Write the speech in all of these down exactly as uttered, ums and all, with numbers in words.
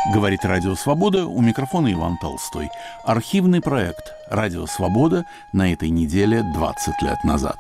Говорит Радио Свобода, у микрофона Иван Толстой. Архивный проект «Радио Свобода» на этой неделе двадцать лет назад.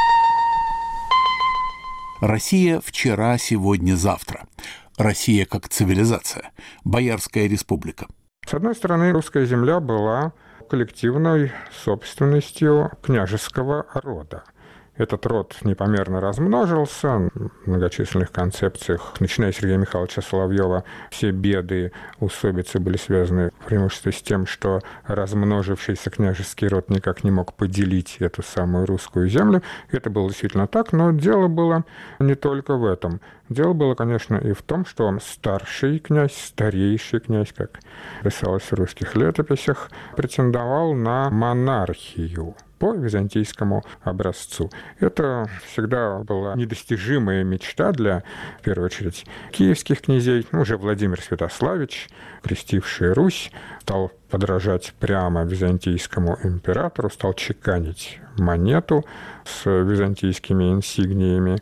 Россия вчера, сегодня, завтра. Россия как цивилизация. Боярская республика. С одной стороны, русская земля была коллективной собственностью княжеского рода. Этот род непомерно размножился в многочисленных концепциях. Начиная с Сергея Михайловича Соловьева, все беды, усобицы были связаны преимущественно с тем, что размножившийся княжеский род никак не мог поделить эту самую русскую землю. Это было действительно так, но дело было не только в этом. Дело было, конечно, и в том, что старший князь, старейший князь, как писалось в русских летописях, претендовал на монархию по византийскому образцу. Это всегда была недостижимая мечта для, в первую очередь, киевских князей. Уже Владимир Святославич, крестивший Русь, стал подражать прямо византийскому императору, стал чеканить монету с византийскими инсигниями.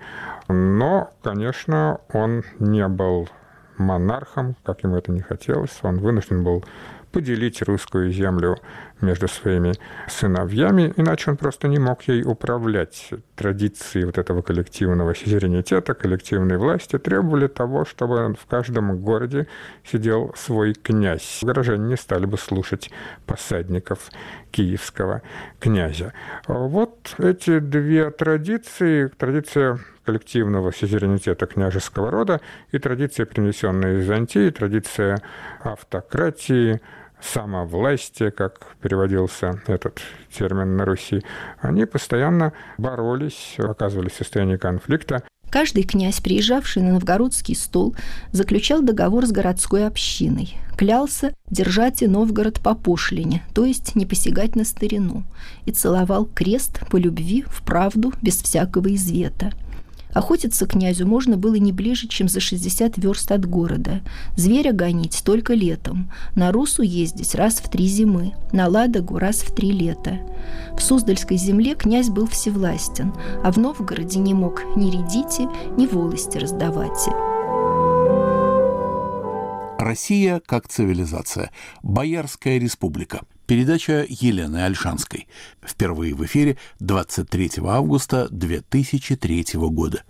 Но, конечно, он не был монархом, как ему это не хотелось. Он вынужден был поделить русскую землю между своими сыновьями, иначе он просто не мог ей управлять. Традиции вот этого коллективного суверенитета, коллективной власти требовали того, чтобы в каждом городе сидел свой князь. Горожане не стали бы слушать посадников киевского князя. Вот эти две традиции, традиция коллективного суверенитета княжеского рода и традиция, принесенная из Византии, традиция автократии, самовластия, как переводился этот термин на Руси, они постоянно боролись, оказывались в состоянии конфликта. Каждый князь, приезжавший на новгородский стол, заключал договор с городской общиной, клялся держать и Новгород по пошлине, то есть не посягать на старину, и целовал крест по любви, в правду, без всякого извета. Охотиться князю можно было не ближе, чем за шестьдесят верст от города. Зверя гонить только летом. На Русу ездить раз в три зимы, на Ладогу раз в три лета. В Суздальской земле князь был всевластен, а в Новгороде не мог ни редите, ни волости раздавать. Россия как цивилизация. Боярская республика. Передача Елены Ольшанской. Впервые в эфире двадцать третьего августа две тысячи третьего года.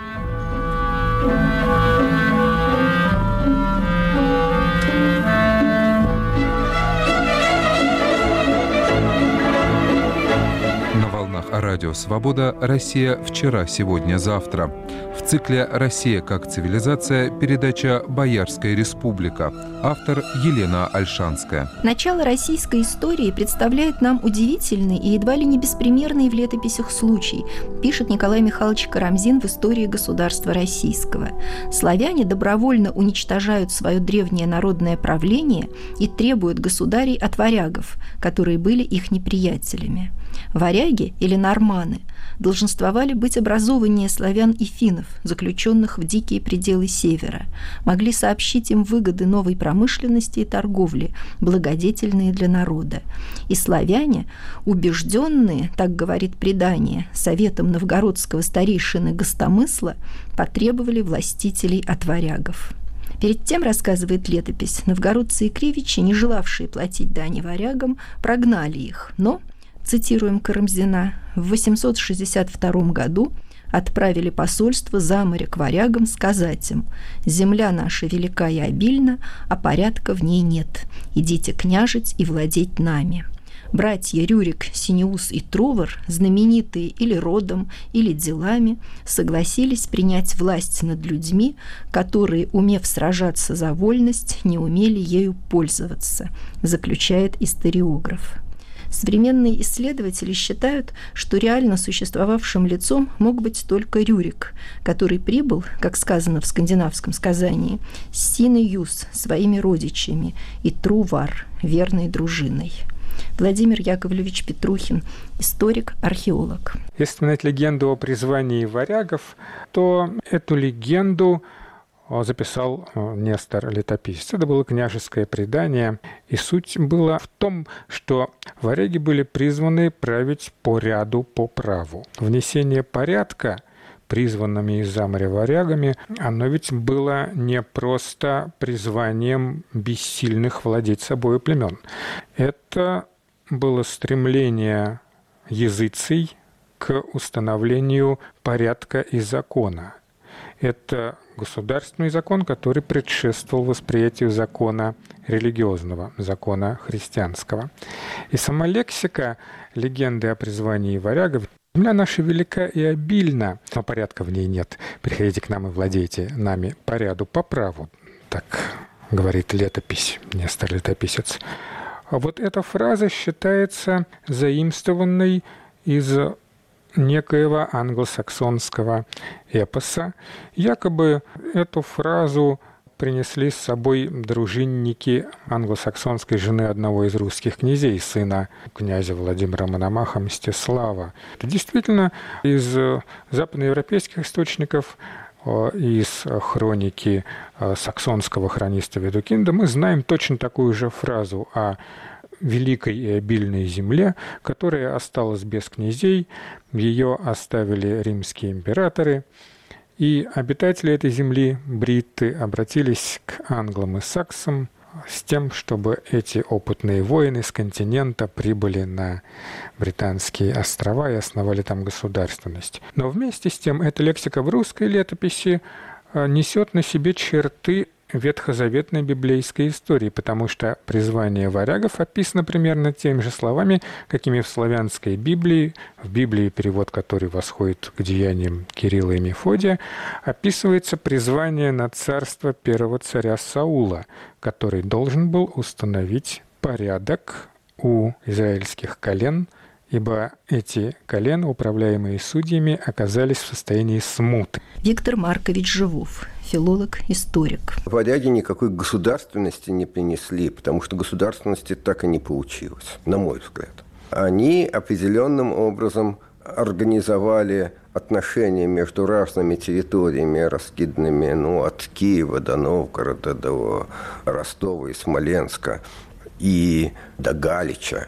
На волнах Радио Свобода «Россия вчера, сегодня, завтра». В цикле «Россия как цивилизация» передача «Боярская республика». Автор Елена Ольшанская. Начало российской истории представляет нам удивительный и едва ли не беспримерный в летописях случай, пишет Николай Михайлович Карамзин в «Истории государства российского». Славяне добровольно уничтожают свое древнее народное правление и требуют государей от варягов, которые были их неприятелями. Варяги или норманы долженствовали быть образованнее славян и финнов, заключенных в дикие пределы севера, могли сообщить им выгоды новой промышленности и торговли, благодетельные для народа. И славяне, убежденные, так говорит предание, советом новгородского старейшины Гостомысла, потребовали властителей от варягов. Перед тем, рассказывает летопись, новгородцы и кривичи, не желавшие платить дани варягам, прогнали их, но, цитируем Карамзина, в восемьсот шестьдесят втором году отправили посольство за море к варягам сказать им: «Земля наша велика и обильна, а порядка в ней нет. Идите княжить и владеть нами». Братья Рюрик, Синеус и Трувор, знаменитые или родом, или делами, согласились принять власть над людьми, которые, умев сражаться за вольность, не умели ею пользоваться, заключает историограф. Современные исследователи считают, что реально существовавшим лицом мог быть только Рюрик, который прибыл, как сказано в скандинавском сказании, с Синеюс, своими родичами, и Трувар, верной дружиной. Владимир Яковлевич Петрухин, историк, археолог. Если вспоминать легенду о призвании варягов, то эту легенду записал Нестор Летописец. Это было княжеское предание, и суть была в том, что варяги были призваны править по ряду, по праву. Внесение порядка призванными из-за моря варягами, оно ведь было не просто призванием бессильных владеть собой племен. Это было стремление языций к установлению порядка и закона. Это государственный закон, который предшествовал восприятию закона религиозного, закона христианского. И сама лексика легенды о призвании варягов: «Земля наша велика и обильна, но порядка в ней нет. Приходите к нам и владейте нами по ряду, по праву». Так говорит летопись, Нестор Летописец. А вот эта фраза считается заимствованной из некоего англосаксонского эпоса. Якобы эту фразу принесли с собой дружинники англосаксонской жены одного из русских князей, сына князя Владимира Мономаха Мстислава. Действительно, из западноевропейских источников, из хроники саксонского хрониста Ведукинда мы знаем точно такую же фразу о великой и обильной земле, которая осталась без князей, ее оставили римские императоры, и обитатели этой земли, бритты, обратились к англам и саксам с тем, чтобы эти опытные воины с континента прибыли на Британские острова и основали там государственность. Но вместе с тем эта лексика в русской летописи несет на себе черты ветхозаветной библейской истории, потому что призвание варягов описано примерно теми же словами, какими в славянской Библии, в Библии, перевод который восходит к деяниям Кирилла и Мефодия, описывается призвание на царство первого царя Саула, который должен был установить порядок у израильских колен, ибо эти колена, управляемые судьями, оказались в состоянии смуты. Виктор Маркович Живов, филолог, историк. Варяги никакой государственности не принесли, потому что государственности так и не получилось, на мой взгляд. Они определенным образом организовали отношения между разными территориями, раскиданными ну, от Киева до Новгорода, до Ростова и Смоленска, и до Галича.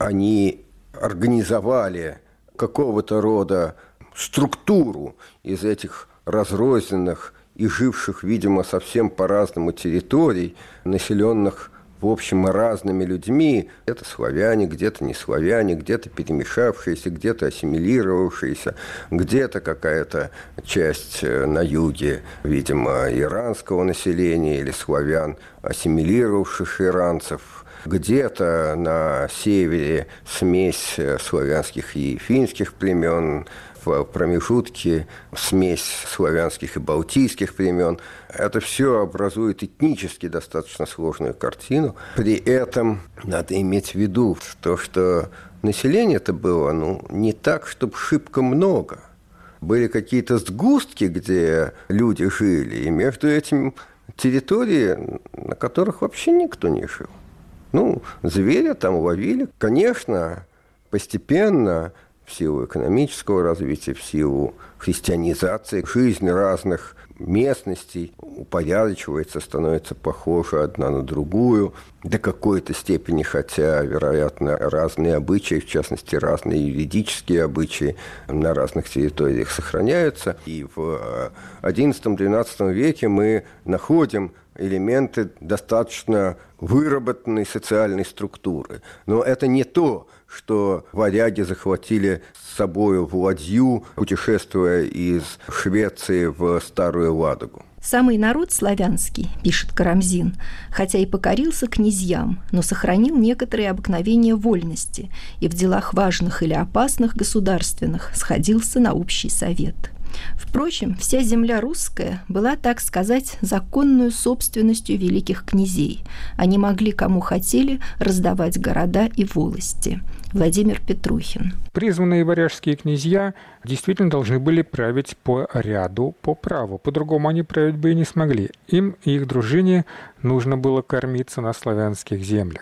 Они организовали какого-то рода структуру из этих разрозненных и живших, видимо, совсем по-разному территорий, населенных, в общем, разными людьми. Где-то славяне, где-то не славяне, где-то перемешавшиеся, где-то ассимилировавшиеся, где-то какая-то часть на юге, видимо, иранского населения или славян, ассимилировавших иранцев. Где-то на севере смесь славянских и финских племен, в промежутке смесь славянских и балтийских племен. Это все образует этнически достаточно сложную картину. При этом надо иметь в виду то, что население-то было ну, не так, чтобы шибко много. Были какие-то сгустки, где люди жили, и между этим территории, на которых вообще никто не жил. Ну, зверя там ловили. Конечно, постепенно, в силу экономического развития, в силу христианизации, жизнь разных местностей упорядочивается, становится похожа одна на другую до какой-то степени, хотя, вероятно, разные обычаи, в частности, разные юридические обычаи на разных территориях сохраняются. И в одиннадцатом-двенадцатом веке мы находим элементы достаточно выработанной социальной структуры. Но это не то, что варяги захватили с собой в ладью, путешествуя из Швеции в Старую Ладогу. Самый народ славянский, пишет Карамзин, хотя и покорился князьям, но сохранил некоторые обыкновения вольности и в делах важных или опасных государственных сходился на общий совет. Впрочем, вся земля русская была, так сказать, законную собственностью великих князей. Они могли, кому хотели, раздавать города и волости. Владимир Петрухин. Призванные варяжские князья действительно должны были править по ряду, по праву. По-другому они править бы и не смогли. Им и их дружине нужно было кормиться на славянских землях.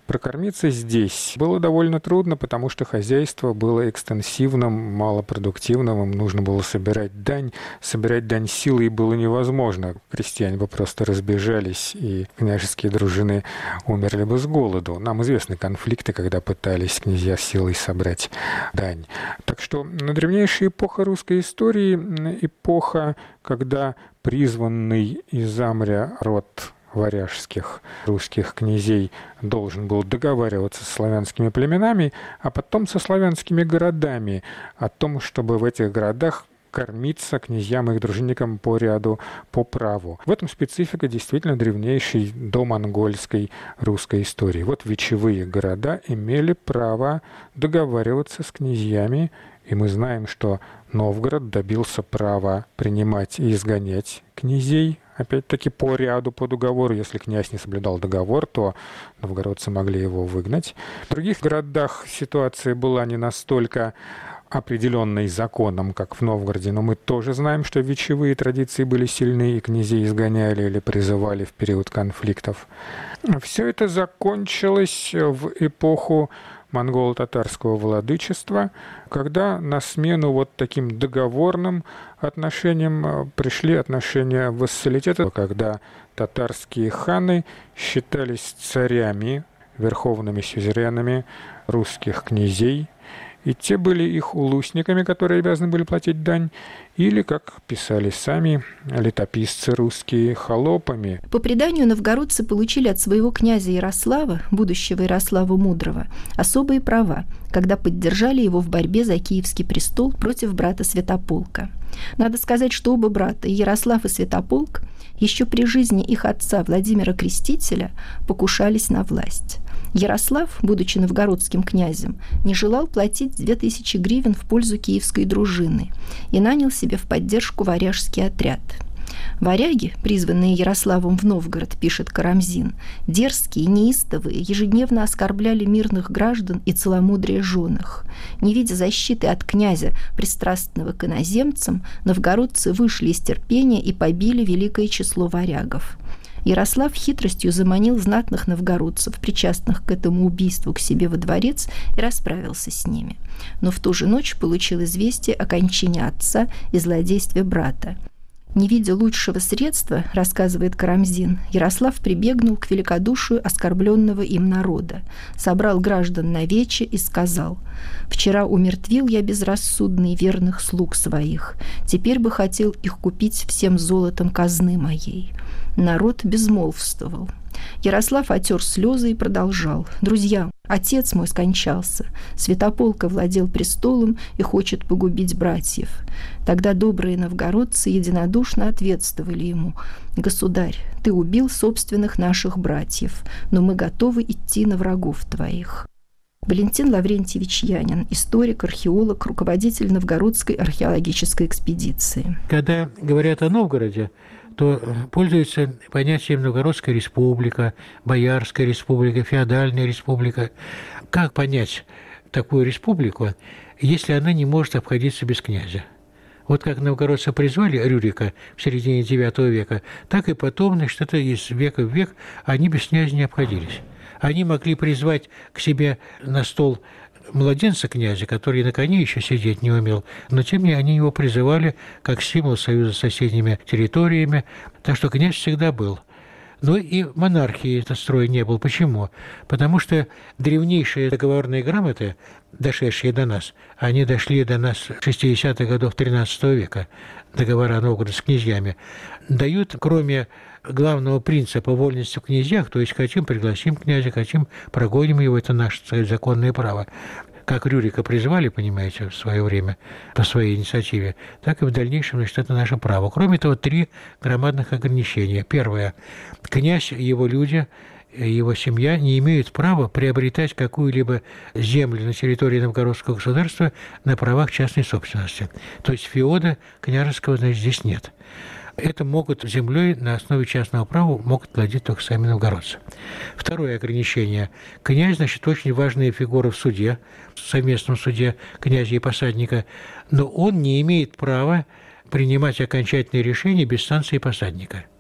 Прокормиться здесь было довольно трудно, потому что хозяйство было экстенсивным, малопродуктивным, им нужно было собирать дань. Собирать дань силой было невозможно. Крестьяне бы просто разбежались, и княжеские дружины умерли бы с голоду. Нам известны конфликты, когда пытались князья силой собрать дань. Так что на древнейшая эпоха русской истории, эпоха, когда призванный из Замря род варяжских русских князей должен был договариваться с славянскими племенами, а потом со славянскими городами о том, чтобы в этих городах кормиться князьям и их дружинникам по ряду, по праву. В этом специфика действительно древнейшей домонгольской русской истории. Вот вечевые города имели право договариваться с князьями, и мы знаем, что Новгород добился права принимать и изгонять князей, опять-таки по ряду, по договору. Если князь не соблюдал договор, то новгородцы могли его выгнать. В других городах ситуация была не настолько определенной законом, как в Новгороде, но мы тоже знаем, что вечевые традиции были сильны, и князей изгоняли или призывали в период конфликтов. Все это закончилось в эпоху монголо-татарского владычества, когда на смену вот таким договорным отношениям пришли отношения вассалитета, когда татарские ханы считались царями, верховными сюзеренами русских князей, и те были их улусниками, которые обязаны были платить дань, или, как писали сами летописцы русские, холопами. По преданию, новгородцы получили от своего князя Ярослава, будущего Ярослава Мудрого, особые права, когда поддержали его в борьбе за Киевский престол против брата Святополка. Надо сказать, что оба брата, и Ярослав, и Святополк, еще при жизни их отца Владимира Крестителя покушались на власть. Ярослав, будучи новгородским князем, не желал платить две тысячи гривен в пользу киевской дружины и нанял себе в поддержку варяжский отряд. Варяги, призванные Ярославом в Новгород, пишет Карамзин, дерзкие и неистовые, ежедневно оскорбляли мирных граждан и целомудрие женах. Не видя защиты от князя, пристрастного к иноземцам, новгородцы вышли из терпения и побили великое число варягов. Ярослав хитростью заманил знатных новгородцев, причастных к этому убийству, к себе во дворец и расправился с ними. Но в ту же ночь получил известие о кончине отца и злодействе брата. Не видя лучшего средства, рассказывает Карамзин, Ярослав прибегнул к великодушию оскорбленного им народа, собрал граждан на вече и сказал: «Вчера умертвил я безрассудный верных слуг своих, теперь бы хотел их купить всем золотом казны моей». Народ безмолвствовал. Ярослав отер слезы и продолжал: «Друзья, отец мой скончался, Святополк овладел престолом и хочет погубить братьев». Тогда добрые новгородцы единодушно ответствовали ему: «Государь, ты убил собственных наших братьев, но мы готовы идти на врагов твоих». Валентин Лаврентьевич Янин, историк, археолог, руководитель новгородской археологической экспедиции. Когда говорят о Новгороде, то пользуются понятием Новгородская республика, Боярская республика, Феодальная республика. Как понять такую республику, если она не может обходиться без князя? Вот как новгородцы призвали Рюрика в середине девятого века, так и потом, значит, это из века в век они без князя не обходились. Они могли призвать к себе на стол младенца князя, который на коне еще сидеть не умел, но тем не менее они его призывали как символ союза с соседними территориями, так что князь всегда был. Но и монархии этот строй не был. Почему? Потому что древнейшие договорные грамоты, дошедшие до нас, они дошли до нас шестидесятых годов тринадцатого века, договора Новгорода с князьями, дают, кроме главного принципа вольности в князьях, то есть хотим пригласим князя, хотим прогоним его, это наше, так сказать, законное право. Как Рюрика призвали, понимаете, в свое время по своей инициативе, так и в дальнейшем, значит, это наше право. Кроме того, три громадных ограничения. Первое. Князь и его люди, его семья не имеют права приобретать какую-либо землю на территории новгородского государства на правах частной собственности. То есть феода княжеского, значит, здесь нет. Это могут землей на основе частного права могут владеть только сами новгородцы. Второе ограничение. Князь, значит, очень важная фигура в суде, в совместном суде князя и посадника, но он не имеет права принимать окончательные решения без санкции посадника.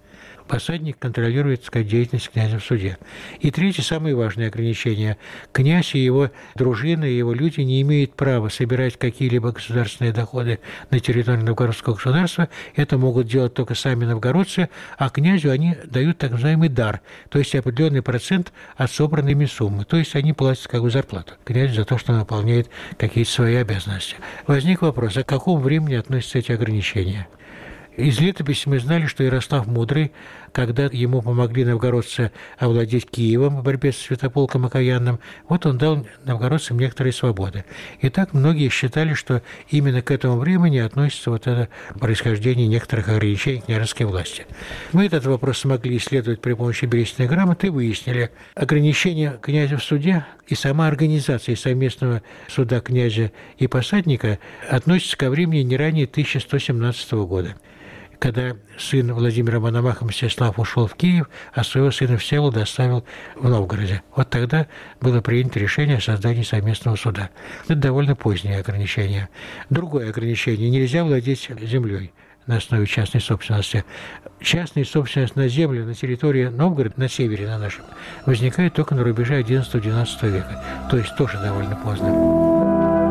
посадник контролирует, так сказать, деятельность князя в суде. И третье, самое важное ограничение. Князь и его дружина, и его люди не имеют права собирать какие-либо государственные доходы на территории новгородского государства. Это могут делать только сами новгородцы, а князю они дают так называемый дар, то есть определенный процент от собранной ими суммы. То есть они платят как бы зарплату князю за то, что он выполняет какие-то свои обязанности. Возник вопрос, а к какому времени относятся эти ограничения? Из летописи мы знали, что Ярослав Мудрый, когда ему помогли новгородцы овладеть Киевом в борьбе с Святополком Окаянным, вот он дал новгородцам некоторые свободы. И так многие считали, что именно к этому времени относится вот это происхождение некоторых ограничений княжеской власти. Мы этот вопрос смогли исследовать при помощи Берестяной грамоты и выяснили, ограничения князя в суде и сама организация совместного суда князя и посадника относится ко времени не ранее тысяча сто семнадцатого года, когда сын Владимира Мономаха Мстислав ушел в Киев, а своего сына Всеволода оставил в Новгороде. Вот тогда было принято решение о создании совместного суда. Это довольно позднее ограничение. Другое ограничение – нельзя владеть землей на основе частной собственности. Частная собственность на землю на территории Новгорода, на севере на нашем, возникает только на рубеже одиннадцатого-двенадцатого века. То есть тоже довольно поздно.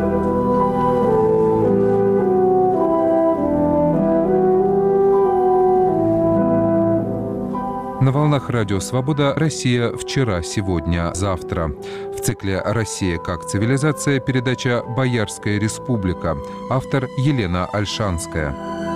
На волнах Радио Свобода «Россия. Вчера, сегодня, завтра». В цикле «Россия как цивилизация» передача «Боярская республика». Автор Елена Ольшанская.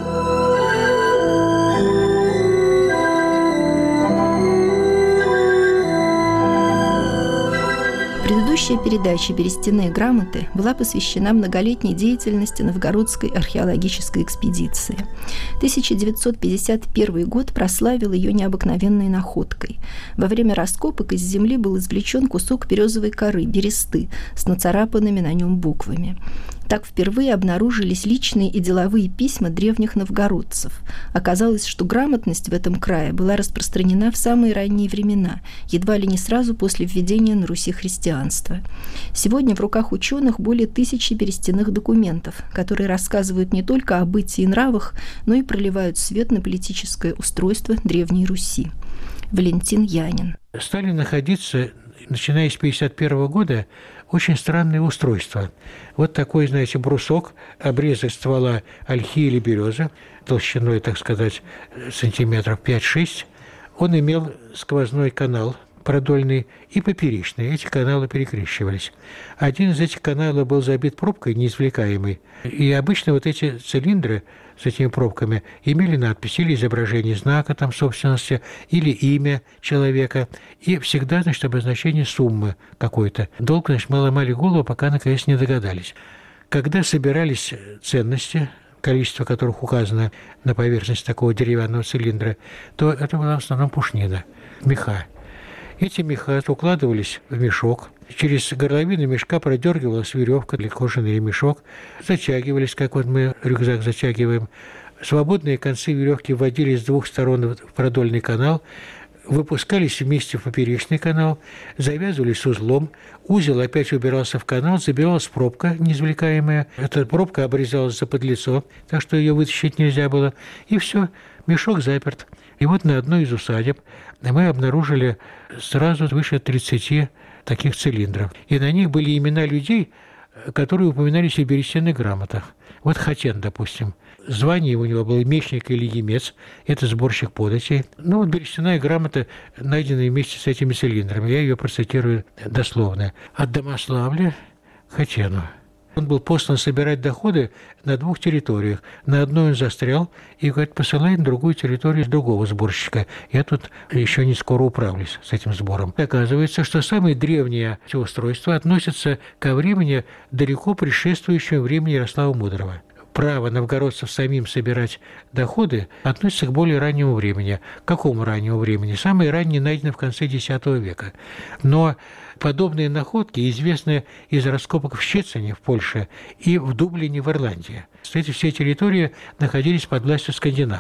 Предыдущая передача «Берестяные грамоты» была посвящена многолетней деятельности новгородской археологической экспедиции. тысяча девятьсот пятьдесят первый год прославил ее необыкновенной находкой. Во время раскопок из земли был извлечен кусок березовой коры, бересты, с нацарапанными на нем буквами. Так впервые обнаружились личные и деловые письма древних новгородцев. Оказалось, что грамотность в этом крае была распространена в самые ранние времена, едва ли не сразу после введения на Руси христианства. Сегодня в руках ученых более тысячи берестяных документов, которые рассказывают не только о бытии и нравах, но и проливают свет на политическое устройство Древней Руси. Валентин Янин. Стали находиться, начиная с тысяча девятьсот пятьдесят первого года, очень странное устройство. Вот такой, знаете, брусок, обрезок ствола ольхи или березы, толщиной, так сказать, сантиметров пять-шесть. Он имел сквозной канал продольный и поперечный. Эти каналы перекрещивались. Один из этих каналов был забит пробкой неизвлекаемой. И обычно вот эти цилиндры с этими пробками имели надпись или изображение знака там собственности, или имя человека, и всегда, значит, обозначение суммы какой-то. Долго, значит, мы ломали голову, пока наконец не догадались. Когда собирались ценности, количество которых указано на поверхности такого деревянного цилиндра, то это была в основном пушнина, меха. Эти меха укладывались в мешок, через горловину мешка продергивалась веревка или кожаный ремешок, затягивались, как вот мы рюкзак затягиваем. Свободные концы веревки вводились с двух сторон в продольный канал, выпускались вместе в поперечный канал, завязывались узлом, узел опять убирался в канал, забивалась пробка неизвлекаемая, эта пробка обрезалась за подлицо, так что ее вытащить нельзя было, и все, мешок заперт. И вот на одной из усадеб мы обнаружили сразу свыше тридцати таких цилиндров. И на них были имена людей, которые упоминались в берестяных грамотах. Вот Хатен, допустим. Звание у него было мечник или емец. Это сборщик податей. Ну вот берестяная грамота, найденная вместе с этими цилиндрами. Я ее процитирую дословно. От Домославля Хатену. Он был послан собирать доходы на двух территориях. На одной он застрял и, говорит, посылает на другую территорию другого сборщика. Я тут еще не скоро управлюсь с этим сбором. Оказывается, что самые древние устройства относятся ко времени, далеко предшествующему времени Ярослава Мудрого. Право новгородцев самим собирать доходы относится к более раннему времени. К какому раннему времени? Самые ранние найдены в конце десятого века. Но подобные находки известны из раскопок в Щецине, в Польше, и в Дублине, в Ирландии. Эти все территории находились под властью скандинавов.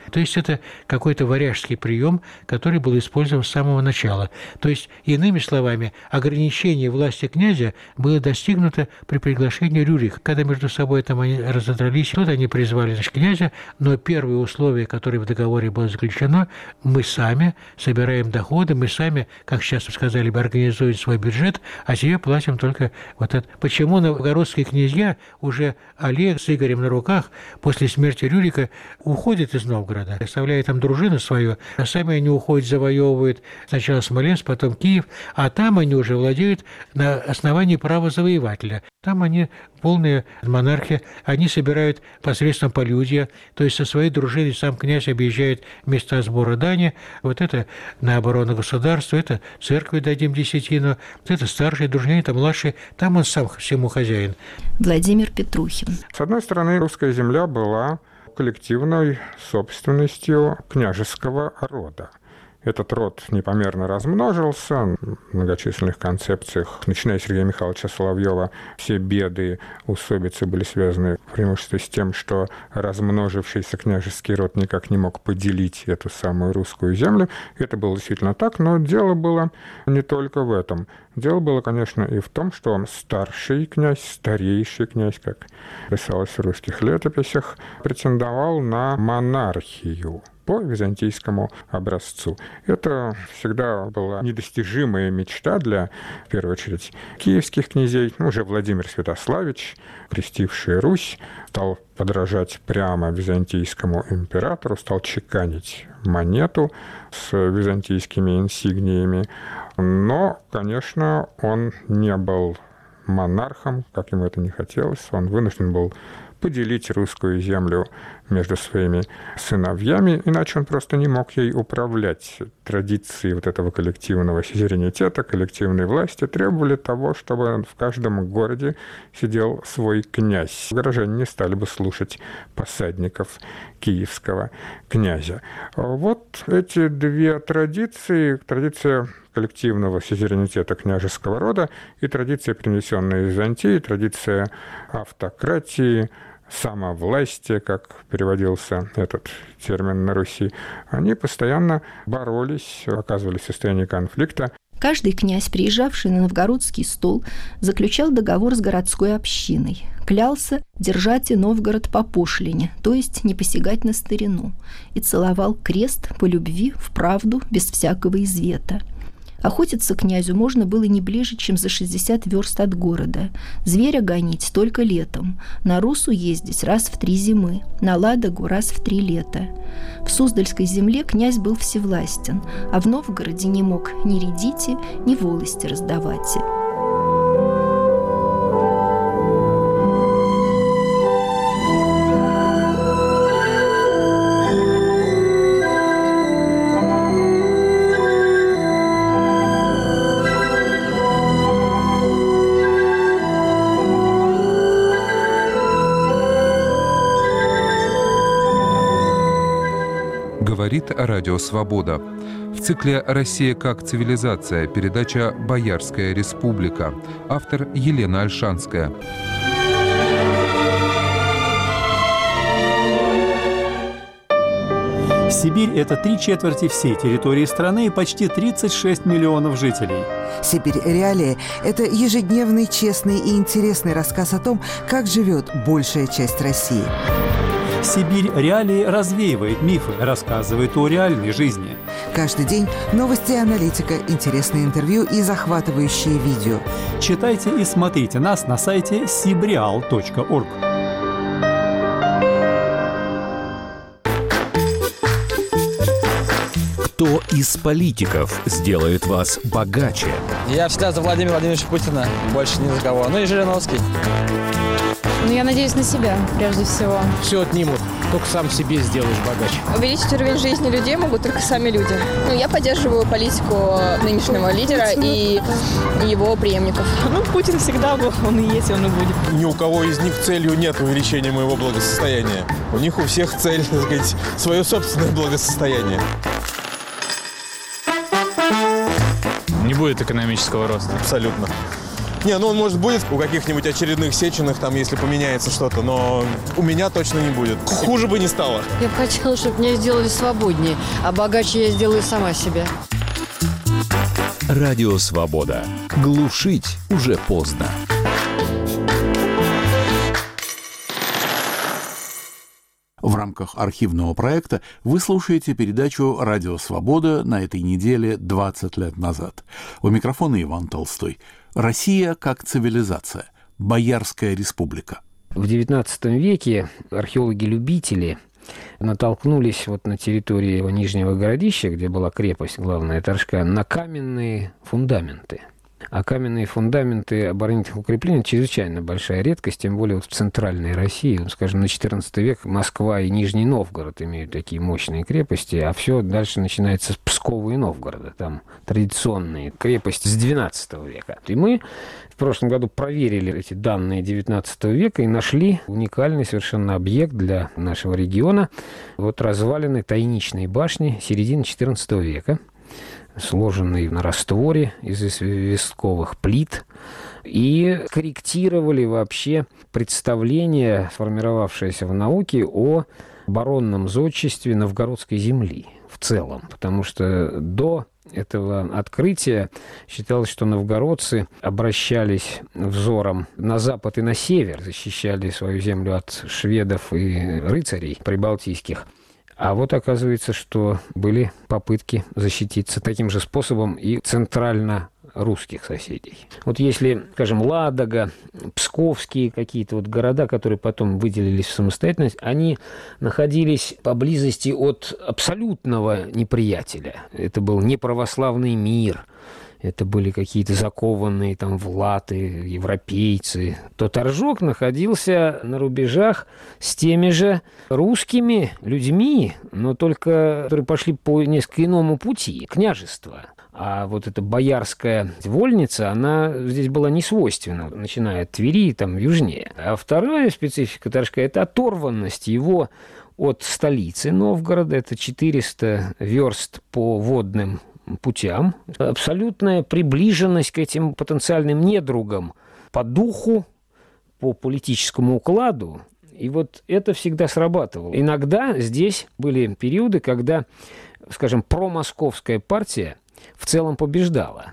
То есть это какой-то варяжский прием, который был использован с самого начала. То есть, иными словами, ограничение власти князя было достигнуто при приглашении Рюрика. Когда между собой там они разодрались, тут они призвали, значит, князя, но первое условие, которое в договоре было заключено, мы сами собираем доходы, мы сами, как сейчас сказали бы, организуем свой бюджет, а себе платим только вот это. Почему новгородские князья, уже Олег с Игорем на руках, после смерти Рюрика уходят из Новгорода, оставляют там дружину свою, а сами они уходят, завоевывают сначала Смоленск, потом Киев, а там они уже владеют на основании права завоевателя. Там они полные монархи, они собирают посредством полюдья, то есть со своей дружиной сам князь объезжает места сбора дани, вот это на оборону государства, это церкви дадим десятину, вот это старшие дружины, это младшие, там он сам всему хозяин. Владимир Петрухин. С одной стороны, русская земля была коллективной собственностью княжеского рода. Этот род непомерно размножился в многочисленных концепциях. Начиная с Сергея Михайловича Соловьева, все беды, усобицы были связаны преимущественно с тем, что размножившийся княжеский род никак не мог поделить эту самую русскую землю. Это было действительно так, но дело было не только в этом. Дело было, конечно, и в том, что старший князь, старейший князь, как писалось в русских летописях, претендовал на монархию по византийскому образцу. Это всегда была недостижимая мечта для, в первую очередь, киевских князей. Ну, уже Владимир Святославич, крестивший Русь, стал подражать прямо византийскому императору, стал чеканить монету с византийскими инсигниями. Но, конечно, он не был монархом, как ему это не хотелось. Он вынужден был поделить русскую землю между своими сыновьями, иначе он просто не мог ей управлять. Традиции вот этого коллективного суверенитета, коллективной власти требовали того, чтобы в каждом городе сидел свой князь. Горожане не стали бы слушать посадников киевского князя. Вот эти две традиции, традиция коллективного суверенитета княжеского рода и традиция, принесенная из Византии, традиция автократии, самовластия, как переводился этот термин на Руси, они постоянно боролись, оказывались в состоянии конфликта. Каждый князь, приезжавший на новгородский стол, заключал договор с городской общиной, клялся держать и Новгород по пошлине, то есть не посягать на старину, и целовал крест по любви, в правду, без всякого извета. Охотиться князю можно было не ближе, чем за шестьдесят верст от города. Зверя гонить только летом. На Русу ездить раз в три зимы, на Ладогу раз в три лета. В Суздальской земле князь был всевластен, а в Новгороде не мог ни рядите, ни волости раздавать. Говорит Радио Свобода. В цикле «Россия как цивилизация» передача «Боярская республика». Автор Елена Ольшанская. Сибирь – это три четверти всей территории страны и почти тридцать шесть миллионов жителей. «Сибирь. Реалии» – это ежедневный, честный и интересный рассказ о том, как живет большая часть России. «Сибирь. Реалии» развеивает мифы, рассказывает о реальной жизни. Каждый день новости и аналитика, интересные интервью и захватывающие видео. Читайте и смотрите нас на сайте сибреал точка орг. Кто из политиков сделает вас богаче? Я всегда за Владимира Владимировича Путина, больше ни за кого. Ну и Жириновский. Ну, я надеюсь на себя, прежде всего. Все отнимут, только сам себе сделаешь богаче. Увеличить уровень жизни людей могут только сами люди. Ну, я поддерживаю политику нынешнего лидера и его преемников. Ну, Путин всегда был, он и есть, он и будет. Ни у кого из них целью нет увеличения моего благосостояния. У них у всех цель, так сказать, свое собственное благосостояние. Не будет экономического роста. Абсолютно. Не, ну он, может, будет у каких-нибудь очередных Сеченых, там, если поменяется что-то, но у меня точно не будет. Хуже бы не стало. Я бы хотела, чтобы меня сделали свободнее, а богаче я сделаю сама себя. Радио «Свобода». Глушить уже поздно. В рамках архивного проекта вы слушаете передачу «Радио Свобода» на этой неделе двадцать лет назад. У микрофона Иван Толстой. Россия как цивилизация. Боярская республика. В девятнадцатом веке археологи-любители натолкнулись вот на территории его Нижнего Городища, где была крепость главная Торжка, на каменные фундаменты. А каменные фундаменты оборонительных укреплений – чрезвычайно большая редкость, тем более вот в центральной России. Вот, скажем, на четырнадцатый век Москва и Нижний Новгород имеют такие мощные крепости, а все дальше начинается с Пскова и Новгорода. Там традиционные крепости с двенадцатого века. И мы в прошлом году проверили эти данные девятнадцатого века и нашли уникальный совершенно объект для нашего региона. Вот развалины Тайничной башни середины четырнадцатого века, сложенный на растворе из известковых плит, и корректировали вообще представление, сформировавшееся в науке, о оборонном зодчестве новгородской земли в целом. Потому что до этого открытия считалось, что новгородцы обращались взором на запад и на север, защищали свою землю от шведов и рыцарей прибалтийских. А вот оказывается, что были попытки защититься таким же способом и центрально-русских соседей. Вот если, скажем, Ладога, псковские какие-то вот города, которые потом выделились в самостоятельность, они находились поблизости от абсолютного неприятеля. Это был неправославный мир. Это были какие-то закованные там в латы европейцы, то Торжок находился на рубежах с теми же русскими людьми, но только которые пошли по несколько иному пути, княжества. А вот эта боярская вольница, она здесь была не свойственна, начиная от Твери, там южнее. А вторая специфика Торжка – это оторванность его от столицы Новгорода, это четыреста верст по водным путям, абсолютная приближенность к этим потенциальным недругам по духу, по политическому укладу. И вот это всегда срабатывало. Иногда здесь были периоды, когда, скажем, промосковская партия в целом побеждала,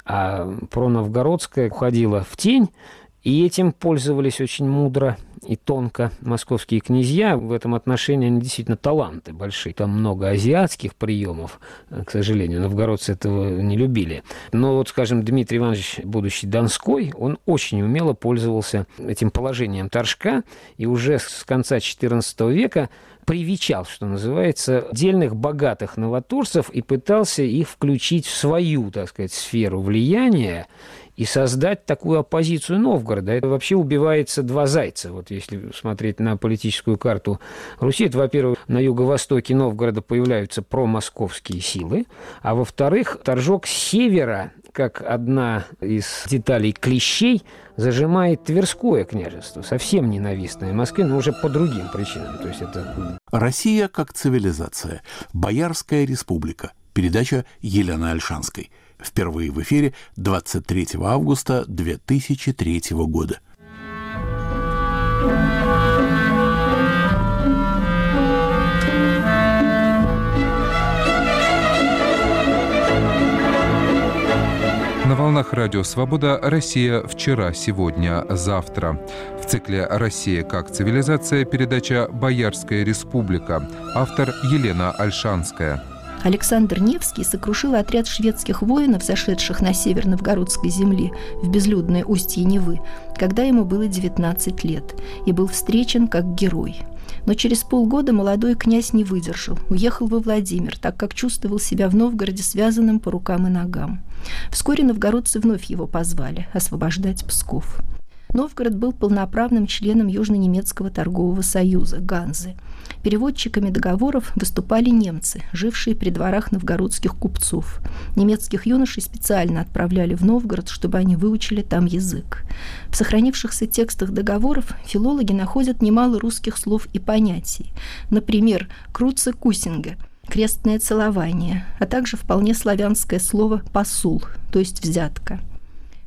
а проновгородская уходила в тень, и этим пользовались очень мудро и тонко московские князья. В этом отношении они действительно таланты большие. Там много азиатских приемов, к сожалению. Новгородцы этого не любили. Но вот, скажем, Дмитрий Иванович, будущий Донской, он очень умело пользовался этим положением Торжка. И уже с конца четырнадцатого века привечал, что называется, отдельных богатых новоторцев и пытался их включить в свою, так сказать, сферу влияния и создать такую оппозицию Новгорода. Это вообще убивается два зайца. Вот если смотреть на политическую карту Руси, это, во-первых, на юго-востоке Новгорода появляются промосковские силы, а во-вторых, Торжок с севера, как одна из деталей клещей, зажимает Тверское княжество, совсем ненавистное Москве, но уже по другим причинам. То есть это... Россия как цивилизация. Боярская республика. Передача Елены Ольшанской. Впервые в эфире двадцать третьего августа две тысячи третьего года. На волнах радио «Свобода» «Россия. Вчера, сегодня, завтра». В цикле «Россия как цивилизация» передача «Боярская республика». Автор Елена Ольшанская. Александр Невский сокрушил отряд шведских воинов, зашедших на север новгородской земли, в безлюдное устье Невы, когда ему было девятнадцать лет, и был встречен как герой. Но через полгода молодой князь не выдержал, уехал во Владимир, так как чувствовал себя в Новгороде связанным по рукам и ногам. Вскоре новгородцы вновь его позвали освобождать Псков. Новгород был полноправным членом Южно-немецкого торгового союза «Ганзы». Переводчиками договоров выступали немцы, жившие при дворах новгородских купцов. Немецких юношей специально отправляли в Новгород, чтобы они выучили там язык. В сохранившихся текстах договоров филологи находят немало русских слов и понятий. Например, «круце-кусинге» – крестное целование, а также вполне славянское слово «посул», то есть «взятка».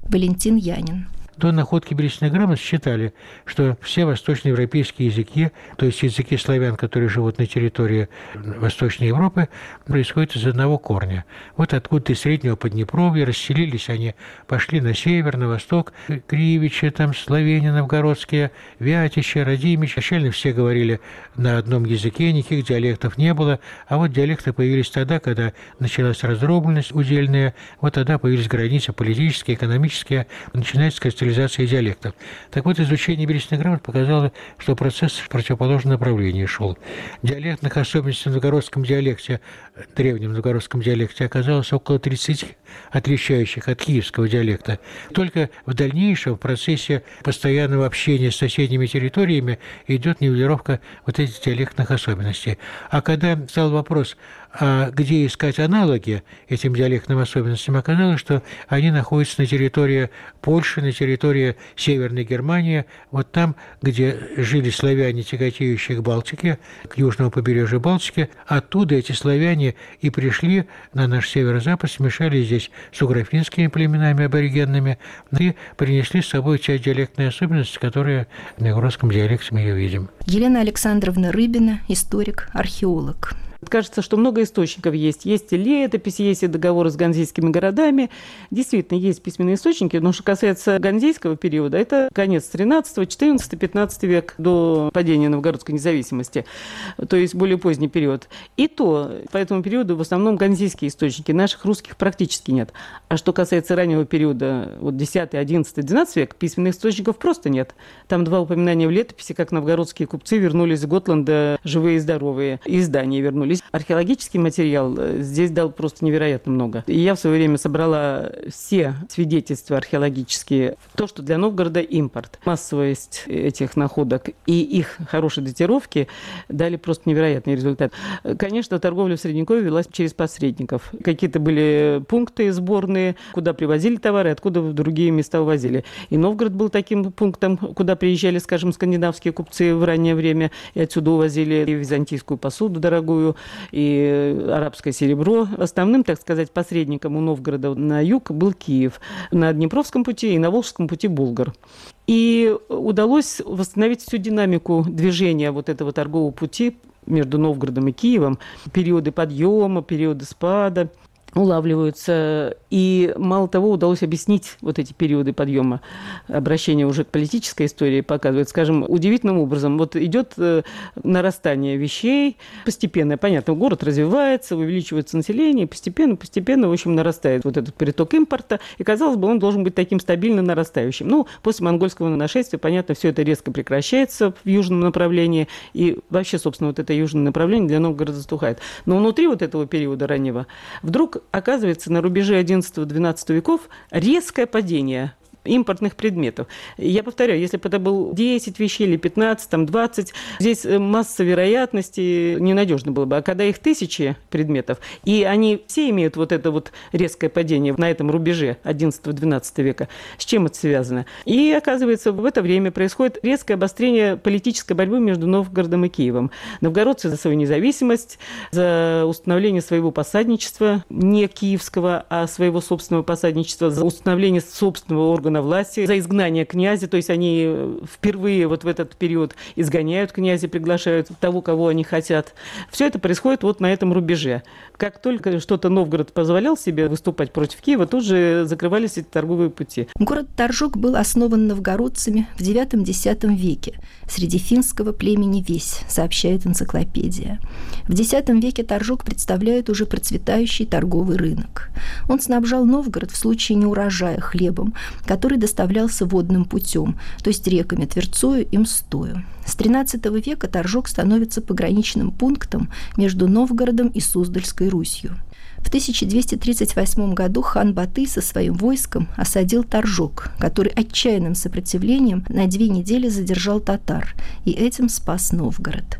Валентин Янин. До находки берестяной грамотности считали, что все восточноевропейские языки, то есть языки славян, которые живут на территории Восточной Европы, происходят из одного корня. Вот откуда из Среднего Поднепровья расселились они, пошли на север, на восток. Кривичи, там, славяне новгородские, Вятичи, Радимичи. Изначально все говорили на одном языке, никаких диалектов не было. А вот диалекты появились тогда, когда началась раздробленность удельная. Вот тогда появились границы политические, экономические. Начинается кристаллизация диалектов. Так вот, изучение берестяной грамоты показало, что процесс в противоположном направлении шел. Диалектных особенностей в новгородском диалекте, древнем новгородском диалекте, оказалось около тридцати, отличающих от киевского диалекта. Только в дальнейшем, в процессе постоянного общения с соседними территориями, идет нивелировка вот этих диалектных особенностей. А когда стал вопрос, а где искать аналоги этим диалектным особенностям, оказалось, что они находятся на территории Польши, на территории Северной Германии, вот там, где жили славяне, тяготеющие к Балтике, к южному побережью Балтики. Оттуда эти славяне и пришли на наш северо-запад, смешались здесь с угрофинскими племенами аборигенными и принесли с собой те диалектные особенности, которые в новгородском диалекте мы ее видим. Елена Александровна Рыбина, историк, археолог. Кажется, что много источников есть. Есть и летописи, есть и договоры с ганзейскими городами. Действительно, есть письменные источники. Но что касается ганзейского периода, это конец тринадцатого, четырнадцатого, пятнадцатого век до падения новгородской независимости. То есть более поздний период. И то, по этому периоду в основном ганзейские источники. Наших русских практически нет. А что касается раннего периода, вот десятый, одиннадцатый, двенадцатый век, письменных источников просто нет. Там два упоминания в летописи, как новгородские купцы вернулись с Готланда живые и здоровые. И издания вернулись. Археологический материал здесь дал просто невероятно много. И я в свое время собрала все свидетельства археологические. То, что для Новгорода импорт. Массовость этих находок и их хорошей датировки дали просто невероятный результат. Конечно, торговля в Средневековье велась через посредников. Какие-то были пункты сборные, куда привозили товары, откуда в другие места увозили. И Новгород был таким пунктом, куда приезжали, скажем, скандинавские купцы в раннее время, и отсюда увозили и византийскую посуду дорогую, и арабское серебро. Основным, так сказать, посредником у Новгорода на юг был Киев. На Днепровском пути и на Волжском пути Булгар. И удалось восстановить всю динамику движения вот этого торгового пути между Новгородом и Киевом. Периоды подъема, периоды спада улавливаются. И мало того, удалось объяснить вот эти периоды подъема. Обращение уже к политической истории показывает, скажем, удивительным образом. Вот идет нарастание вещей постепенно. Понятно, город развивается, увеличивается население, постепенно, постепенно, в общем, нарастает вот этот переток импорта. И, казалось бы, он должен быть таким стабильно нарастающим. Ну, после монгольского нашествия, понятно, все это резко прекращается в южном направлении. И вообще, собственно, вот это южное направление для Новгорода затухает. Но внутри вот этого периода раннего вдруг оказывается на рубеже одиннадцатого-двенадцатого веков резкое падение импортных предметов. Я повторяю, если бы это было десять вещей или пятнадцать, там двадцать, здесь масса вероятностей ненадежно было бы. А когда их тысячи предметов, и они все имеют вот это вот резкое падение на этом рубеже одиннадцатого-двенадцатого века, с чем это связано? И оказывается, в это время происходит резкое обострение политической борьбы между Новгородом и Киевом. Новгородцы за свою независимость, за установление своего посадничества, не киевского, а своего собственного посадничества, за установление собственного органа власти, за изгнание князя, то есть они впервые вот в этот период изгоняют князя, приглашают того, кого они хотят. Все это происходит вот на этом рубеже. Как только что-то Новгород позволял себе выступать против Киева, тут же закрывались эти торговые пути. Город Торжок был основан новгородцами в девятом-десятом веке среди финского племени Весь, сообщает энциклопедия. В десятом веке Торжок представляет уже процветающий торговый рынок. Он снабжал Новгород в случае неурожая хлебом, который доставлялся водным путем, то есть реками Тверцою и Мстою. С тринадцатого века Торжок становится пограничным пунктом между Новгородом и Суздальской Русью. В тысяча двести тридцать восьмом году хан Батый со своим войском осадил Торжок, который отчаянным сопротивлением на две недели задержал татар и этим спас Новгород.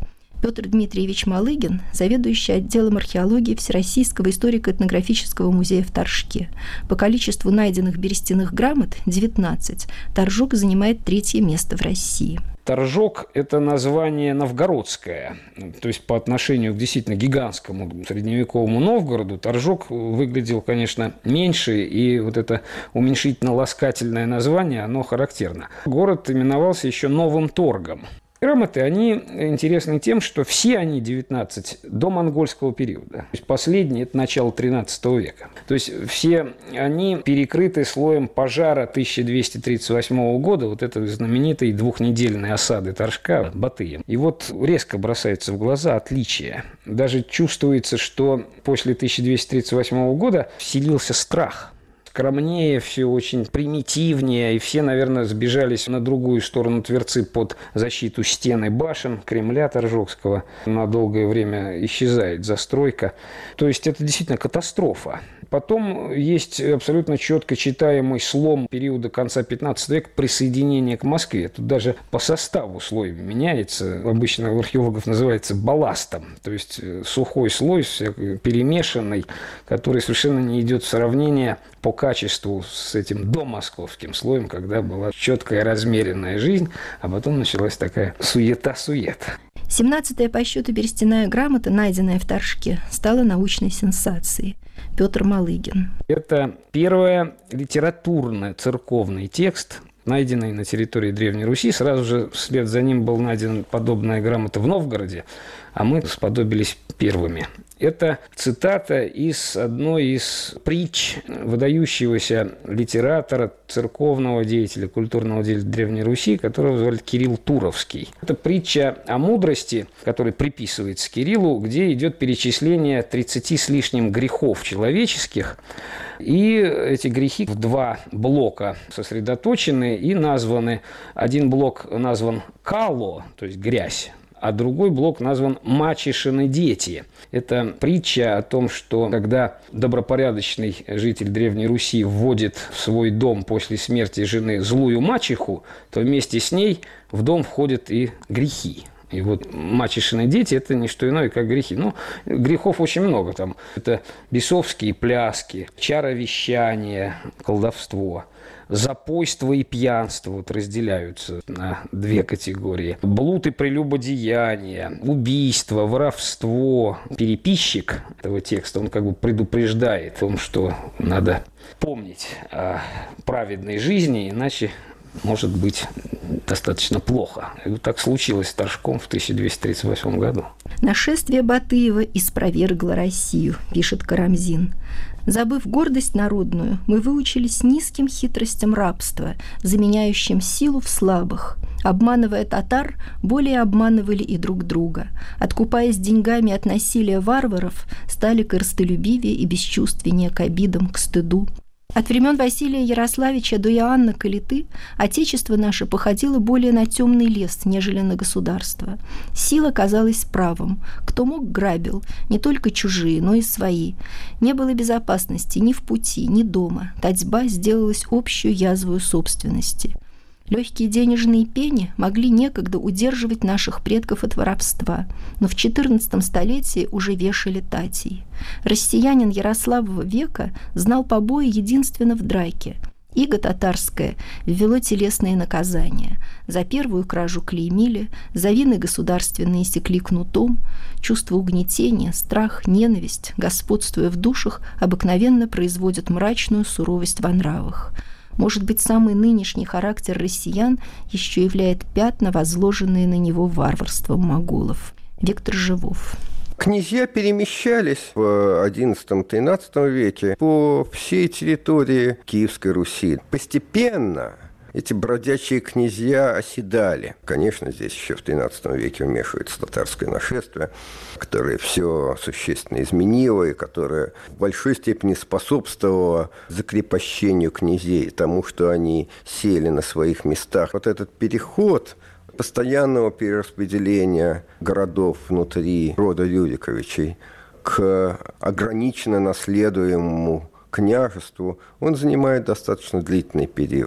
Петр Дмитриевич Малыгин, заведующий отделом археологии Всероссийского историко-этнографического музея в Торжке. По количеству найденных берестяных грамот – девятнадцать. Торжок занимает третье место в России. Торжок – это название новгородское, то есть по отношению к действительно гигантскому средневековому Новгороду Торжок выглядел, конечно, меньше, и вот это уменьшительно-ласкательное название, оно характерно. Город именовался еще Новым Торгом. Грамоты, они интересны тем, что все они, девятнадцать, до монгольского периода. То есть последние – это начало тринадцатого века. То есть все они перекрыты слоем пожара тысяча двести тридцать восьмого года, вот этой знаменитой двухнедельной осады Торжка Батыем. И вот резко бросается в глаза отличие. Даже чувствуется, что после тысяча двести тридцать восьмого года вселился страх. Скромнее, все очень примитивнее, и все, наверное, сбежались на другую сторону Тверцы под защиту стен и башен Кремля Торжокского. На долгое время исчезает застройка. То есть это действительно катастрофа. Потом есть абсолютно четко читаемый слом периода конца пятнадцатого века, присоединение к Москве. Тут даже по составу слой меняется. Обычно у археологов называется балластом. То есть сухой слой, перемешанный, который совершенно не идет в сравнение по качеству с этим домосковским слоем, когда была четкая размеренная жизнь, а потом началась такая суета-суета. семнадцатая по счету берестяная грамота, найденная в Торжке, стала научной сенсацией. Петр Малыгин. Это первый литературно-церковный текст, найденный на территории Древней Руси. Сразу же вслед за ним была найдена подобная грамота в Новгороде, а мы сподобились первыми. Это цитата из одной из притч выдающегося литератора, церковного деятеля, культурного деятеля Древней Руси, которого звали Кирилл Туровский. Это притча о мудрости, которая приписывается Кириллу, где идет перечисление тридцати с лишним грехов человеческих. И эти грехи в два блока сосредоточены и названы. Один блок назван «кало», то есть «грязь», а другой блок назван «мачешины дети». Это притча о том, что когда добропорядочный житель Древней Руси вводит в свой дом после смерти жены злую мачеху, то вместе с ней в дом входят и грехи. И вот мачешины дети – это не что иное, как грехи. Ну, грехов очень много там. Это бесовские пляски, чаровещание, колдовство. Запойство и пьянство вот разделяются на две категории. Блуд и прелюбодеяние, убийство, воровство. Переписчик этого текста, он как бы предупреждает о том, что надо помнить о праведной жизни, иначе может быть достаточно плохо. И вот так случилось с Торжком в тысяча двести тридцать восьмом году. «Нашествие Батыева испровергло Россию», пишет Карамзин. «Забыв гордость народную, мы выучились низким хитростям рабства, заменяющим силу в слабых. Обманывая татар, более обманывали и друг друга. Откупаясь деньгами от насилия варваров, стали корыстолюбивее и бесчувственнее к обидам, к стыду. От времен Василия Ярославича до Иоанна Калиты отечество наше походило более на темный лес, нежели на государство. Сила казалась правом. Кто мог, грабил, не только чужие, но и свои. Не было безопасности ни в пути, ни дома. Татьба сделалась общую язвою собственности. Легкие денежные пени могли некогда удерживать наших предков от воровства, но в четырнадцатом столетии уже вешали татей. Россиянин Ярославова века знал побои единственно в драке. Иго татарское ввело телесные наказания. За первую кражу клеймили, за вины государственные секли кнутом. Чувство угнетения, страх, ненависть, господствуя в душах, обыкновенно производят мрачную суровость во нравах. Может быть, самый нынешний характер россиян еще являет пятна, возложенные на него варварством моголов. Виктор Живов. Князья перемещались в одиннадцатом-тринадцатом веке по всей территории Киевской Руси. Постепенно эти бродячие князья оседали. Конечно, здесь еще в тринадцатом веке вмешивается татарское нашествие, которое все существенно изменило и которое в большой степени способствовало закрепощению князей, тому, что они сели на своих местах. Вот этот переход постоянного перераспределения городов внутри рода Рюриковичей к ограниченно наследуемому княжеству, он занимает достаточно длительный период.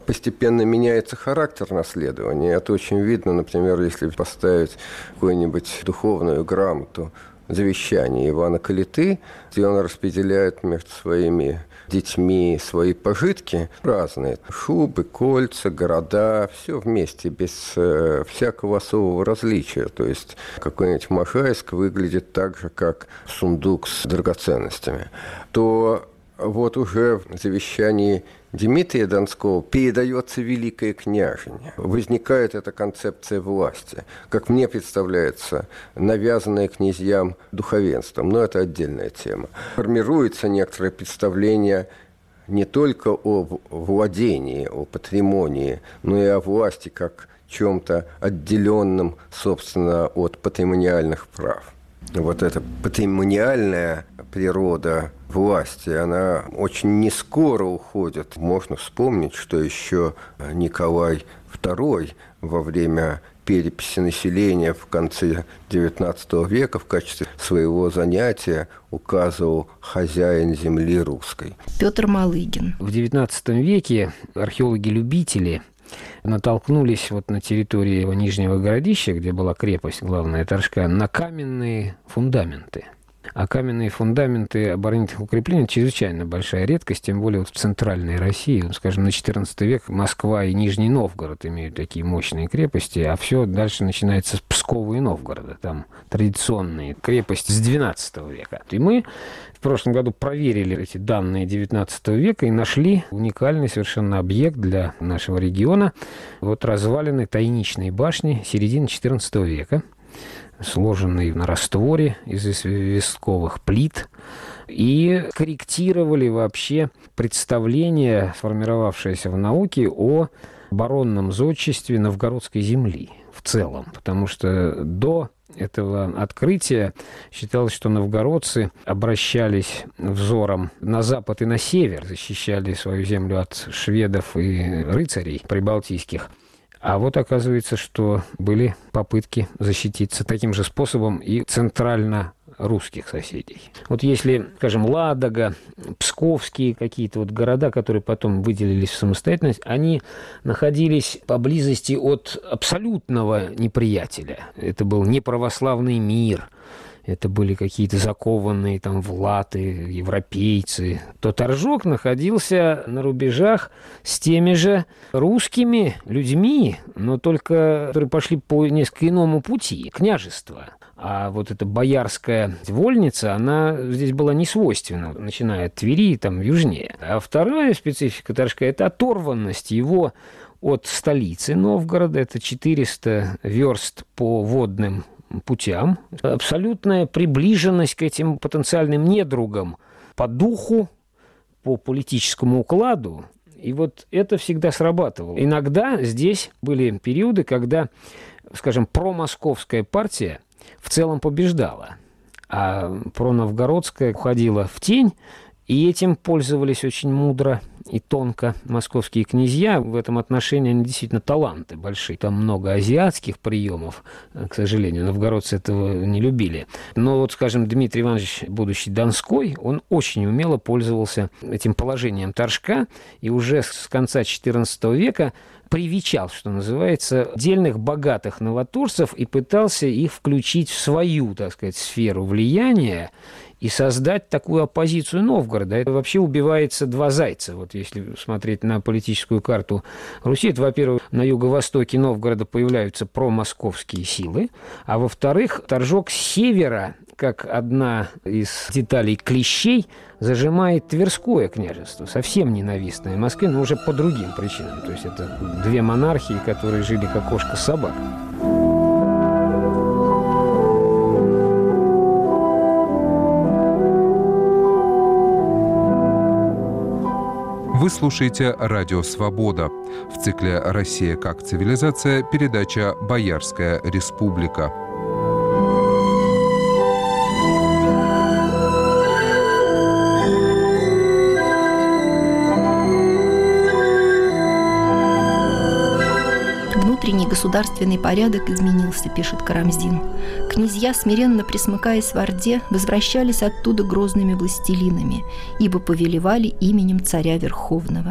постепенно меняется характер наследования. Это очень видно, например, если поставить какую-нибудь духовную грамоту завещание Ивана Калиты, где он распределяет между своими детьми свои пожитки разные. Шубы, кольца, города, все вместе, без э, всякого особого различия. То есть какой-нибудь Можайск выглядит так же, как сундук с драгоценностями. То вот уже в завещании Дмитрия Донского передается великое княжение. Возникает эта концепция власти, как мне представляется, навязанная князьям духовенством. Но это отдельная тема. Формируется некоторое представление не только о владении, о патримонии, но и о власти как чем-то отделенном, собственно, от патримониальных прав. Вот эта патримониальная природа власти, она очень нескоро уходит. Можно вспомнить, что еще Николай второй во время переписи населения в конце девятнадцатого века в качестве своего занятия указывал хозяин земли русской. Петр Малыгин. В девятнадцатом веке археологи-любители натолкнулись вот на территории его Нижнего Городища, где была крепость главная Торжка, на каменные фундаменты. А каменные фундаменты оборонительных укреплений чрезвычайно большая редкость, тем более вот в центральной России. Скажем, на четырнадцатый век Москва и Нижний Новгород имеют такие мощные крепости, а все дальше начинается с Пскова и Новгорода. Там традиционные крепости с двенадцатого века. И мы в прошлом году проверили эти данные девятнадцатого века и нашли уникальный совершенно объект для нашего региона. Вот развалины Тайничной башни середины четырнадцатого века, сложенные на растворе из известковых плит, и корректировали вообще представление, сформировавшееся в науке о оборонном зодчестве новгородской земли в целом. Потому что до этого открытия считалось, что новгородцы обращались взором на запад и на север, защищали свою землю от шведов и рыцарей прибалтийских. А вот оказывается, что были попытки защититься таким же способом и центрально-русских соседей. Вот если, скажем, Ладога, псковские какие-то вот города, которые потом выделились в самостоятельность, они находились поблизости от абсолютного неприятеля. Это был неправославный мир. Это были какие-то закованные там в латы европейцы, то Торжок находился на рубежах с теми же русскими людьми, но только которые пошли по несколько иному пути, княжества. А вот эта боярская вольница, она здесь была не свойственна, начиная от Твери, там, южнее. А вторая специфика Торжка – это оторванность его от столицы Новгорода, это четыреста верст по водным путям, абсолютная приближенность к этим потенциальным недругам по духу, по политическому укладу. И вот это всегда срабатывало. Иногда здесь были периоды, когда, скажем, промосковская партия в целом побеждала, а проновгородская уходила в тень, и этим пользовались очень мудро и тонко московские князья. В этом отношении они действительно таланты большие. Там много азиатских приемов, к сожалению. Новгородцы этого не любили. Но вот, скажем, Дмитрий Иванович, будущий Донской, он очень умело пользовался этим положением Торжка. И уже с конца четырнадцатого века привечал, что называется, отдельных богатых новоторцев и пытался их включить в свою, так сказать, сферу влияния и создать такую оппозицию Новгорода. Это вообще убивается два зайца. Вот если смотреть на политическую карту Руси, это, во-первых, на юго-востоке Новгорода появляются промосковские силы, а во-вторых, Торжок с севера, как одна из деталей клещей, зажимает Тверское княжество, совсем ненавистное Москве, но уже по другим причинам. То есть это две монархии, которые жили как кошка с собакой. Вы слушаете «Радио Свобода». В цикле «Россия как цивилизация» передача «Боярская республика». Внутренний государственный порядок изменился, пишет Карамзин. Князья, смиренно присмыкаясь в Орде, возвращались оттуда грозными властелинами, ибо повелевали именем царя Верховного.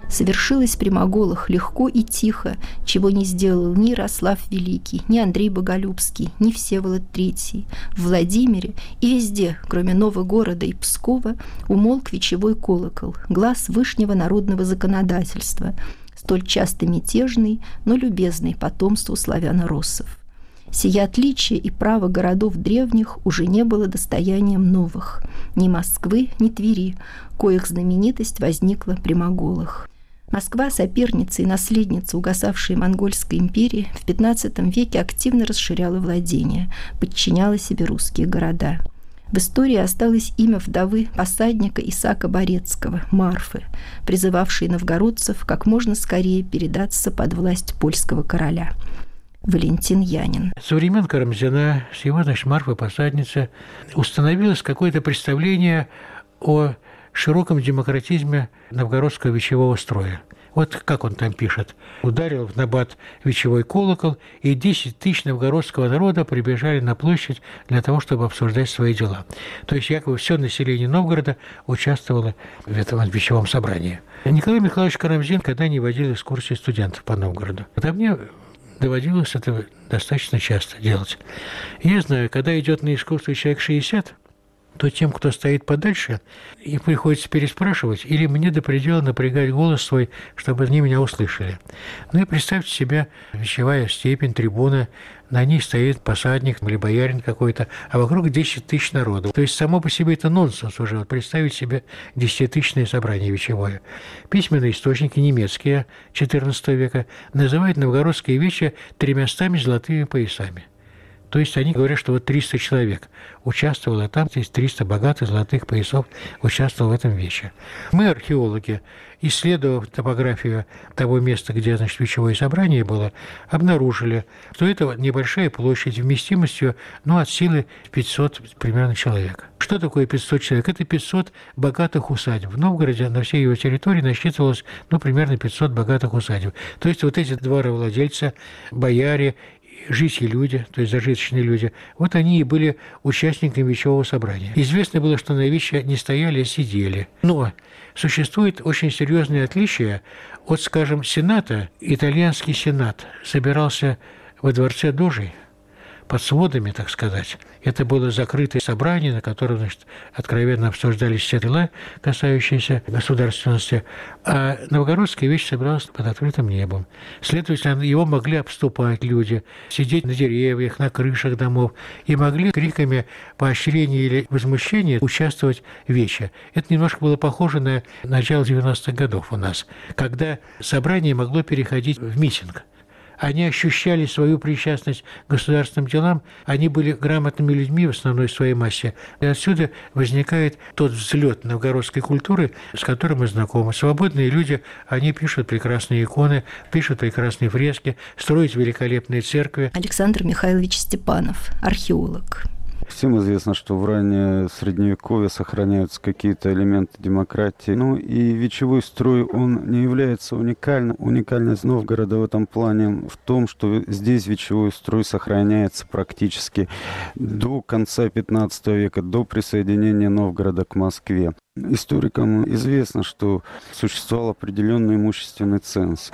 Совершилось при моголах легко и тихо, чего не сделал ни Ярослав Великий, ни Андрей Боголюбский, ни Всеволод Третий. В Владимире и везде, кроме Новогорода и Пскова, умолк вечевой колокол, глас вышнего народного законодательства, столь часто мятежный, но любезный потомству славяно-россов. Сие отличие и право городов древних уже не было достоянием новых, ни Москвы, ни Твери, коих знаменитость возникла при моголах. Москва, соперница и наследница угасавшей монгольской империи, в пятнадцатом веке активно расширяла владения, подчиняла себе русские города. В истории осталось имя вдовы посадника Исаака Борецкого, Марфы, призывавшей новгородцев как можно скорее передаться под власть польского короля. Валентин Янин. Со времен Карамзина, с его, значит, Марфы посадницы, установилось какое-то представление о широком демократизме новгородского вечевого строя. Вот как он там пишет. Ударил в набат вечевой колокол, и десять тысяч новгородского народа прибежали на площадь для того, чтобы обсуждать свои дела. То есть якобы все население Новгорода участвовало в этом вечевом собрании. Николай Михайлович Карамзин когда не водил экскурсии студентов по Новгороду. А мне доводилось это достаточно часто делать. Я знаю, когда идет на экскурсию человек шестьдесят, то тем, кто стоит подальше, их приходится переспрашивать, или мне до предела напрягать голос свой, чтобы они меня услышали. Ну и представьте себе вечевая степень, трибуна, на ней стоит посадник или боярин какой-то, а вокруг десять тысяч народу. То есть само по себе это нонсенс уже, вот представить себе десятитысячное собрание вечевое. Письменные источники немецкие четырнадцатого века называют новгородское вече тремястами золотыми поясами. То есть они говорят, что вот триста человек участвовало, там есть триста богатых золотых поясов участвовало в этом вече. Мы, археологи, исследовав топографию того места, где, значит, вечевое собрание было, обнаружили, что это небольшая площадь вместимостью, ну, от силы пятьсот примерно человек. Что такое пятьсот человек? Это пятьсот богатых усадеб. В Новгороде на всей его территории насчитывалось, ну, примерно пятьсот богатых усадеб. То есть вот эти дворовладельцы, бояре, жители люди, то есть зажиточные люди, вот они и были участниками вечевого собрания. Известно было, что на вече не стояли, а сидели. Но существует очень серьезное отличие от, скажем, Сената. Итальянский Сенат собирался во дворце Дожи, под сводами, так сказать. Это было закрытое собрание, на котором, значит, откровенно обсуждались все дела, касающиеся государственности. А новгородская вече собиралась под открытым небом. Следовательно, его могли обступать люди, сидеть на деревьях, на крышах домов, и могли криками поощрения или возмущения участвовать в вече. Это немножко было похоже на начало девяностых годов у нас, когда собрание могло переходить в митинг. Они ощущали свою причастность к государственным делам, они были грамотными людьми в основной своей массе. И отсюда возникает тот взлет новгородской культуры, с которым мы знакомы. Свободные люди, они пишут прекрасные иконы, пишут прекрасные фрески, строят великолепные церкви. Александр Михайлович Степанов, археолог. Всем известно, что в раннее Средневековье сохраняются какие-то элементы демократии. Ну и вечевой строй, он не является уникальным. Уникальность Новгорода в этом плане в том, что здесь вечевой строй сохраняется практически до конца пятнадцатого века, до присоединения Новгорода к Москве. Историкам известно, что существовал определенный имущественный ценз,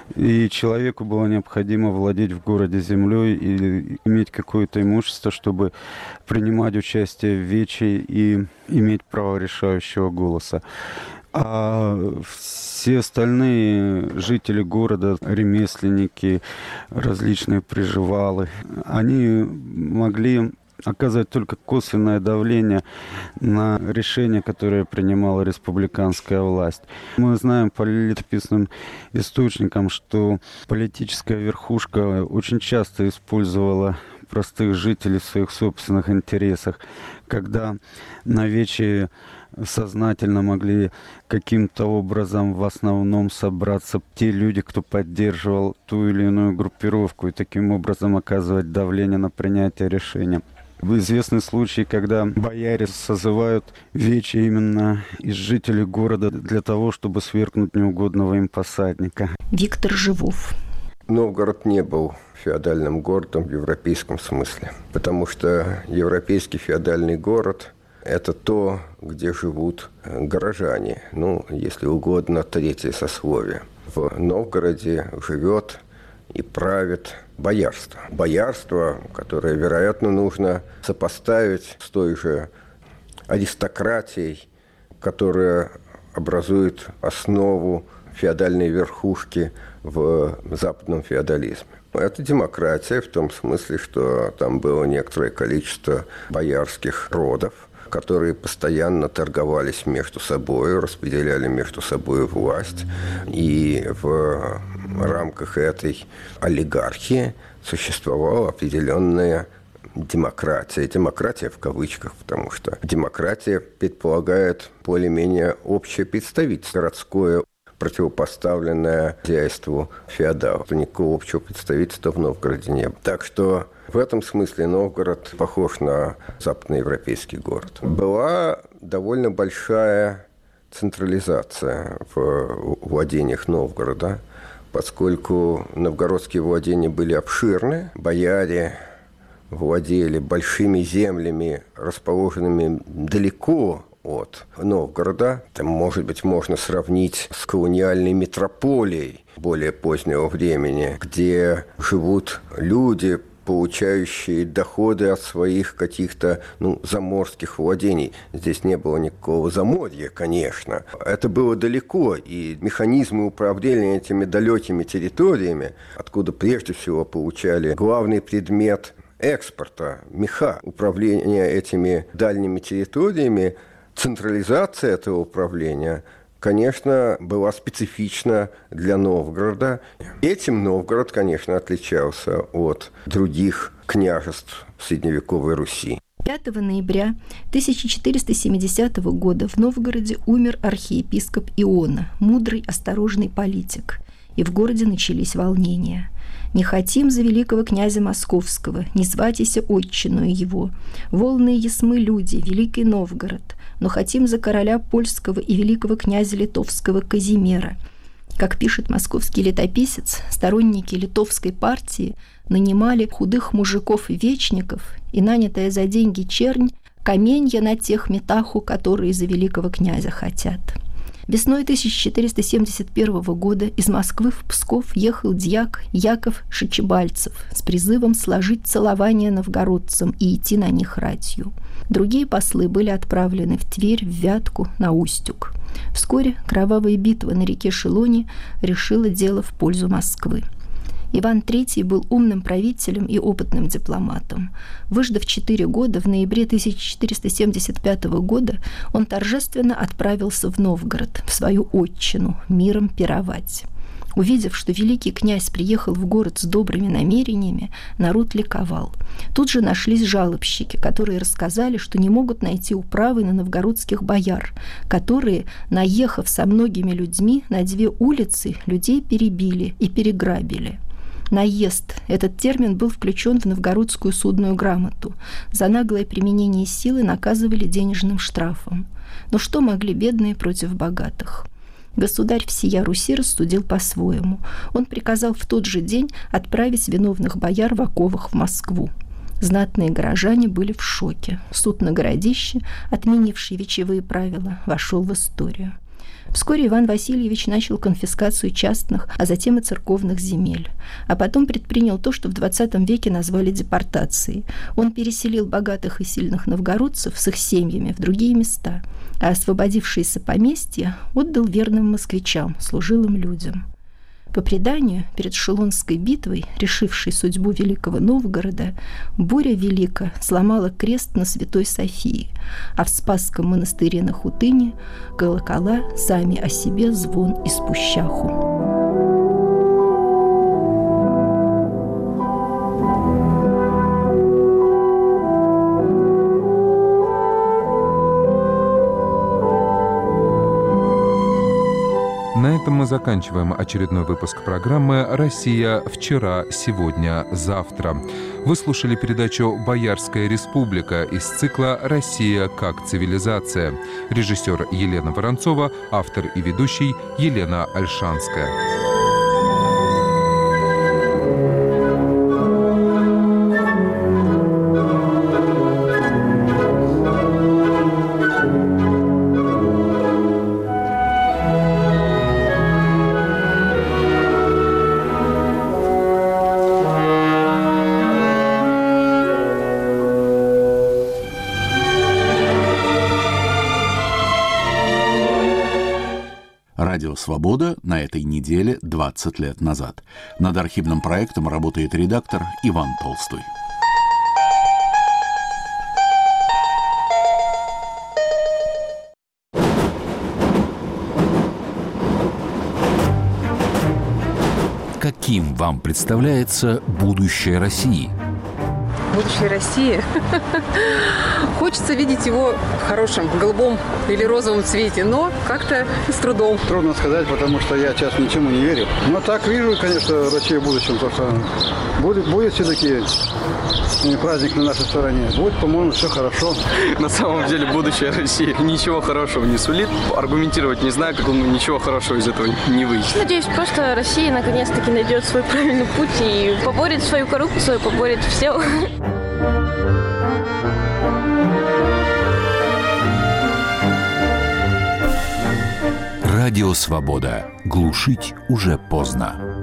и человеку было необходимо владеть в городе землей или иметь какое-то имущество, чтобы принимать участие в вече и иметь право решающего голоса. А все остальные жители города, ремесленники, различные приживалы, они могли оказывать только косвенное давление на решения, которые принимала республиканская власть. Мы знаем по летописным источникам, что политическая верхушка очень часто использовала простых жителей в своих собственных интересах, когда на вече сознательно могли каким-то образом в основном собраться те люди, кто поддерживал ту или иную группировку, и таким образом оказывать давление на принятие решения. Известны случаи, когда бояре созывают вече именно из жителей города для того, чтобы свергнуть неугодного им посадника. Виктор Живов. Новгород не был феодальным городом в европейском смысле, потому что европейский феодальный город это то, где живут горожане, ну, если угодно, третье сословие. В Новгороде живет и правит боярство. Боярство, которое, вероятно, нужно сопоставить с той же аристократией, которая образует основу феодальной верхушки в западном феодализме. Это демократия в том смысле, что там было некоторое количество боярских родов, которые постоянно торговались между собой, распределяли между собой власть. И в рамках этой олигархии существовала определенная демократия. Демократия в кавычках, потому что демократия предполагает более-менее общее представительство городское, противопоставленное хозяйству феодалов. Никакого общего представительства в Новгороде не было. Так что в этом смысле Новгород похож на западноевропейский город. Была довольно большая централизация в владениях Новгорода, поскольку новгородские владения были обширны, бояре владели большими землями, расположенными далеко от Новгорода. Там, может быть, можно сравнить с колониальной метрополией более позднего времени, где живут люди, получающие доходы от своих каких-то ну, заморских владений. Здесь не было никакого заморья, конечно. Это было далеко, и механизмы управления этими далекими территориями, откуда прежде всего получали главный предмет экспорта, меха, управление этими дальними территориями, централизация этого управления, конечно, была специфична для Новгорода. Этим Новгород, конечно, отличался от других княжеств средневековой Руси. пятого ноября тысяча четыреста семидесятого года в Новгороде умер архиепископ Иона, мудрый, осторожный политик. И в городе начались волнения. «Не хотим за великого князя Московского, не зватися отчиною его. Волные ясмы люди, великий Новгород, но хотим за короля польского и великого князя литовского Казимира». Как пишет московский летописец, сторонники литовской партии нанимали худых мужиков-вечников и нанятая за деньги чернь каменья на тех метаху, которые за великого князя хотят. Весной тысяча четыреста семьдесят первого года из Москвы в Псков ехал дьяк Яков Шичебальцев с призывом сложить целование новгородцам и идти на них ратью. Другие послы были отправлены в Тверь, в Вятку, на Устюг. Вскоре кровавая битва на реке Шелоне решила дело в пользу Москвы. Иван Третий был умным правителем и опытным дипломатом. Выждав четыре года, в ноябре тысяча четыреста семьдесят пятого года он торжественно отправился в Новгород, в свою отчину, миром пировать. Увидев, что великий князь приехал в город с добрыми намерениями, народ ликовал. Тут же нашлись жалобщики, которые рассказали, что не могут найти управы на новгородских бояр, которые, наехав со многими людьми на две улицы, людей перебили и переграбили. Наезд. Этот термин был включен в новгородскую судную грамоту. За наглое применение силы наказывали денежным штрафом. Но что могли бедные против богатых? Государь всея Руси рассудил по-своему. Он приказал в тот же день отправить виновных бояр в оковах в Москву. Знатные горожане были в шоке. Суд на городище, отменивший вечевые правила, вошел в историю. Вскоре Иван Васильевич начал конфискацию частных, а затем и церковных земель. А потом предпринял то, что в двадцатом веке назвали депортацией. Он переселил богатых и сильных новгородцев с их семьями в другие места, а освободившиеся поместья отдал верным москвичам, служилым людям. По преданию, перед Шелонской битвой, решившей судьбу Великого Новгорода, буря велика сломала крест на Святой Софии, а в Спасском монастыре на Хутыне колокола сами о себе звон испущаху. На этом мы заканчиваем очередной выпуск программы «Россия. Вчера, сегодня, завтра». Вы слушали передачу «Боярская республика» из цикла «Россия как цивилизация». Режиссер Елена Воронцова, автор и ведущий Елена Ольшанская. Радио «Свобода» на этой неделе двадцать лет назад. Над архивным проектом работает редактор Иван Толстой. Каким вам представляется будущее России? Будущее России. Хочется видеть его в хорошем, голубом или розовом цвете, но как-то с трудом. Трудно сказать, потому что я сейчас ничему не верю. Но так вижу, конечно, Россию в будущем, потому что будет, будет все-таки праздник на нашей стороне. Будет, по-моему, все хорошо. На самом деле будущее России ничего хорошего не сулит. Аргументировать не знаю, как он ничего хорошего из этого не выйдет. Надеюсь, просто Россия наконец-таки найдет свой правильный путь и поборет свою коррупцию, поборет все. Радио «Свобода». Глушить уже поздно.